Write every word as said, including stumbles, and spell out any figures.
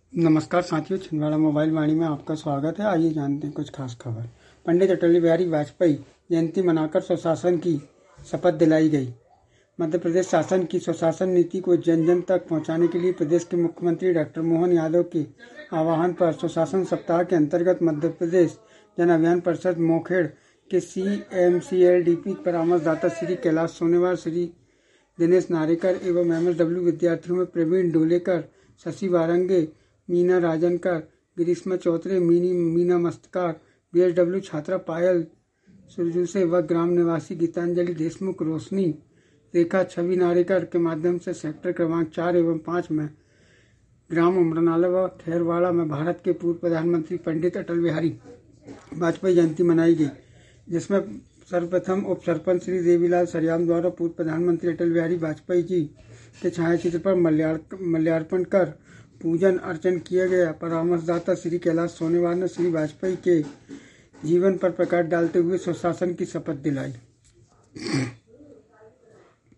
नमस्कार साथियों, छिंदवाड़ा मोबाइल वाणी में आपका स्वागत है। आइए जानते हैं कुछ खास खबर। पंडित अटल बिहारी वाजपेयी जयंती मनाकर सुशासन की शपथ दिलाई गई। मध्य प्रदेश शासन की सुशासन नीति को जन जन तक पहुंचाने के लिए प्रदेश के मुख्यमंत्री डॉक्टर मोहन यादव के आह्वान पर सुशासन सप्ताह के अंतर्गत मध्य प्रदेश जन अभियान परिषद मोखेड़ के C M C L D P परामर्शदाता श्री कैलाश सोनेवाल, श्री दिनेश नारेकर एवं एम एस डब्ल्यू विद्यार्थियों में Praveen डोलेकर, Shashi वारंगे, Meena राजनकर, Grishma Chaudhary, Mini Meena Mastakar, B S W छात्रा पायल सुरजूसे व ग्राम निवासी गीतांजलि देशमुख, रोशनी रेखा, छवि नारेकर के माध्यम से सेक्टर क्रमांक चार एवं पाँच में ग्राम उमरनाला व खैरवाड़ा में भारत के पूर्व प्रधानमंत्री पंडित अटल बिहारी वाजपेयी जयंती मनाई गई, जिसमें सर्वप्रथम उप सरपंच श्री देवीलाल सरियाम द्वारा पूर्व प्रधानमंत्री अटल बिहारी वाजपेयी जी के छायाचित्र पर माल्यार्पण कर पूजन अर्चन किया गया। परामर्शदाता श्री कैलाश सोनेवाल ने श्री वाजपेयी के जीवन पर प्रकाश डालते हुए सुशासन की शपथ दिलाई।